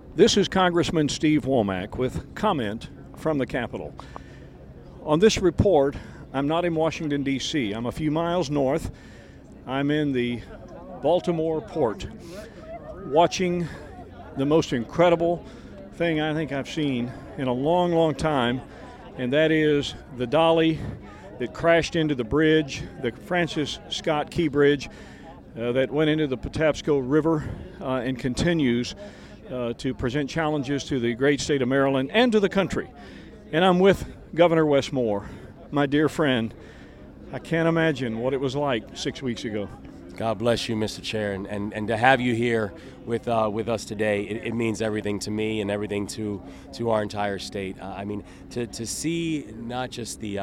This is Congressman Steve Womack with comment from the Capitol. On this report, I'm not in Washington, D.C. I'm a few miles north. I'm in the Baltimore port, watching the most incredible thing I think I've seen in a long, long time, and that is the dolly that crashed into the bridge, the Francis Scott Key Bridge, that went into the Patapsco River and continues to present challenges to the great state of Maryland and to the country. And I'm with Governor Wes Moore, my dear friend. I can't imagine what it was like 6 weeks ago. God bless you, Mr. Chair, and to have you here with us today, it means everything to me and everything to our entire state. I mean, to see not just the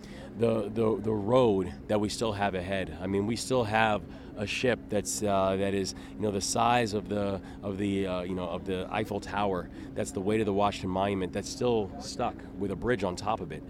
road that we still have ahead. I mean, we still have a ship that is the size of the Eiffel Tower. That's the weight of the Washington Monument. That's still stuck with a bridge on top of it.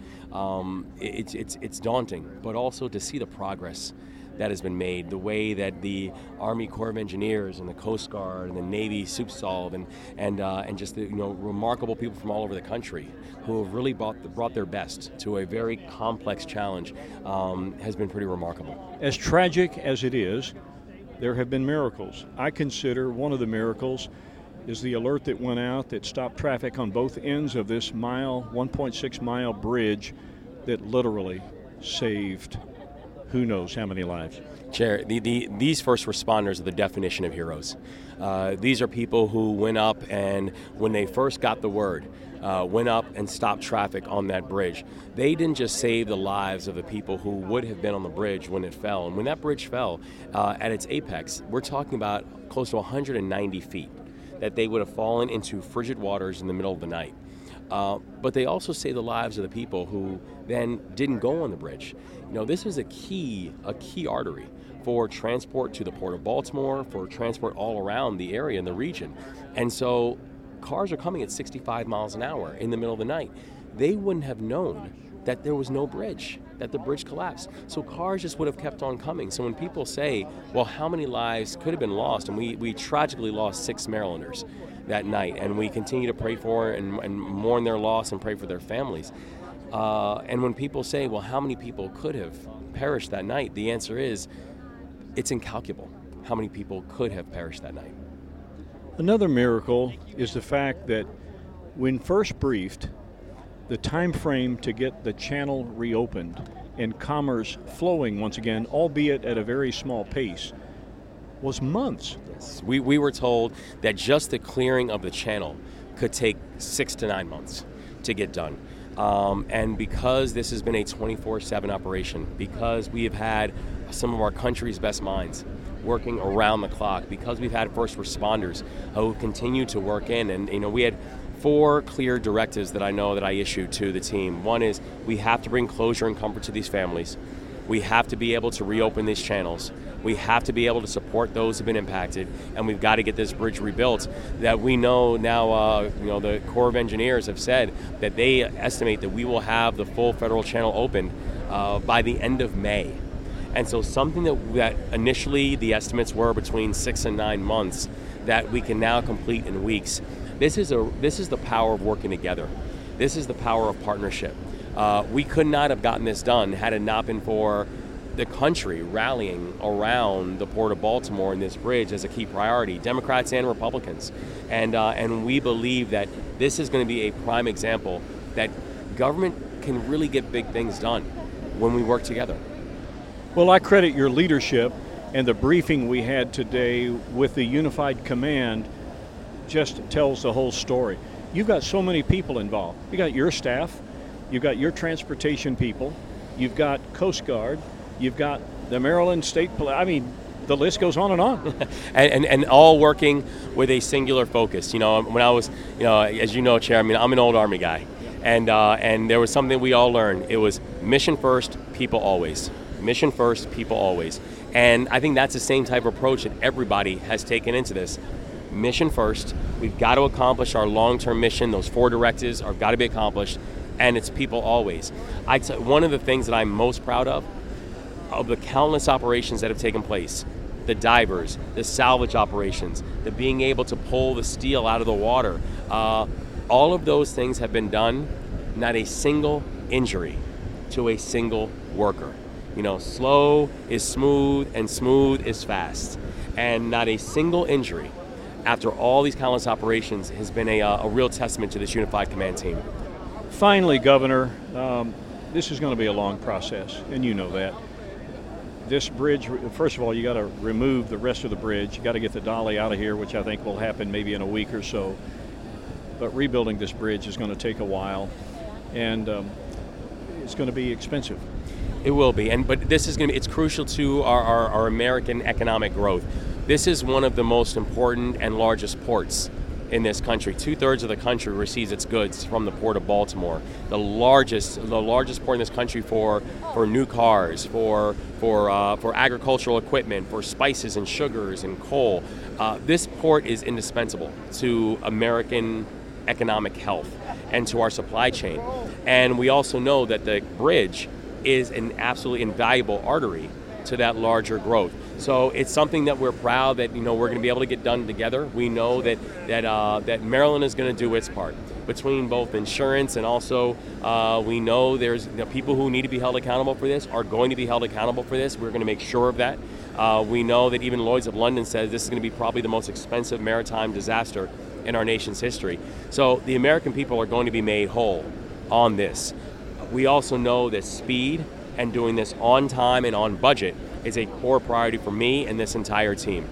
It's daunting, but also to see the progress that has been made, the way that the Army Corps of Engineers and the Coast Guard and the Navy SUPSOLV and just the remarkable people from all over the country who have really brought their best to a very complex challenge has been pretty remarkable. As tragic as it is, there have been miracles. I consider one of the miracles is the alert that went out that stopped traffic on both ends of this 1.6 mile bridge that literally saved who knows how many lives. Chair, these first responders are the definition of heroes. These are people who went up and when they first got the word, went up and stopped traffic on that bridge. They didn't just save the lives of the people who would have been on the bridge when it fell. And when that bridge fell at its apex, we're talking about close to 190 feet that they would have fallen into frigid waters in the middle of the night. But they also saved the lives of the people who then didn't go on the bridge. This is a key artery for transport to the Port of Baltimore, for transport all around the area and the region. And so cars are coming at 65 miles an hour in the middle of the night. They wouldn't have known that there was no bridge, that the bridge collapsed. So cars just would have kept on coming. So when people say, well, how many lives could have been lost? And we tragically lost 6 Marylanders that night, and we continue to pray for and mourn their loss and pray for their families. And when people say, well, how many people could have perished that night? The answer is, it's incalculable how many people could have perished that night. Another miracle is the fact that when first briefed, the time frame to get the channel reopened and commerce flowing once again, albeit at a very small pace, was months. Yes. We were told that just the clearing of the channel could take 6 to 9 months to get done. And because this has been a 24/7 operation, because we have had some of our country's best minds working around the clock, because we've had first responders who continue to work in, and we had 4 clear directives that I know that I issued to the team. One is we have to bring closure and comfort to these families. We have to be able to reopen these channels. We have to be able to support those who've been impacted, and we've got to get this bridge rebuilt. That we know now, the Corps of Engineers have said that they estimate that we will have the full federal channel open by the end of May. And so something that initially the estimates were between 6 and 9 months that we can now complete in weeks. This is the power of working together. This is the power of partnership. We could not have gotten this done had it not been for the country rallying around the Port of Baltimore and this bridge as a key priority, Democrats and Republicans. And we believe that this is going to be a prime example that government can really get big things done when we work together. Well, I credit your leadership, and the briefing we had today with the Unified Command just tells the whole story. You've got so many people involved. You got your staff, you've got your transportation people, you've got Coast Guard, you've got the Maryland State Police. I mean, the list goes on and on. and all working with a singular focus. When I was, as you know, Chair, I'm an old Army guy. And there was something we all learned. It was mission first, people always. Mission first, people always. And I think that's the same type of approach that everybody has taken into this. Mission first. We've got to accomplish our long-term mission. Those 4 directives have got to be accomplished. And it's people always. One of the things that I'm most proud of the countless operations that have taken place, the divers, the salvage operations, the being able to pull the steel out of the water. All of those things have been done, not a single injury to a single worker. You know, slow is smooth and smooth is fast. And not a single injury after all these countless operations has been a real testament to this unified command team. Finally, Governor, this is going to be a long process, and you know that. This bridge, first of all, you got to remove the rest of the bridge. You got to get the dolly out of here, which I think will happen maybe in a week or so. But rebuilding this bridge is going to take a while, and it's going to be expensive. It will be, but this is going to be, it's crucial to our American economic growth. This is one of the most important and largest ports in this country. 2/3 of the country receives its goods from the Port of Baltimore. The largest port in this country for new cars, for agricultural equipment, for spices and sugars and coal. This port is indispensable to American economic health and to our supply chain. And we also know that the bridge is an absolutely invaluable artery to that larger growth. So it's something that we're proud that we're going to be able to get done together. We know that Maryland is going to do its part between both insurance and also we know there's people who need to be held accountable for this are going to be held accountable for this. We're going to make sure of that. We know that even Lloyd's of London says this is going to be probably the most expensive maritime disaster in our nation's history. So the American people are going to be made whole on this. We also know that speed and doing this on time and on budget is a core priority for me and this entire team.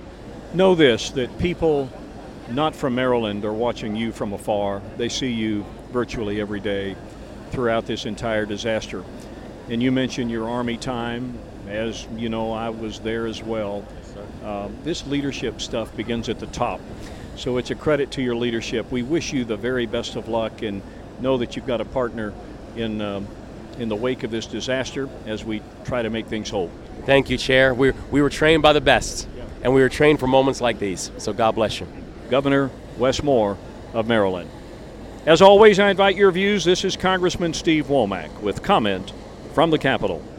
Know this, that people not from Maryland are watching you from afar. They see you virtually every day throughout this entire disaster. And you mentioned your Army time. As you know, I was there as well. This leadership stuff begins at the top. So it's a credit to your leadership. We wish you the very best of luck and know that you've got a partner in the wake of this disaster as we try to make things whole. Thank you, Chair. We were trained by the best, and we were trained for moments like these. So God bless you. Governor Wes Moore of Maryland. As always, I invite your views. This is Congressman Steve Womack with comment from the Capitol.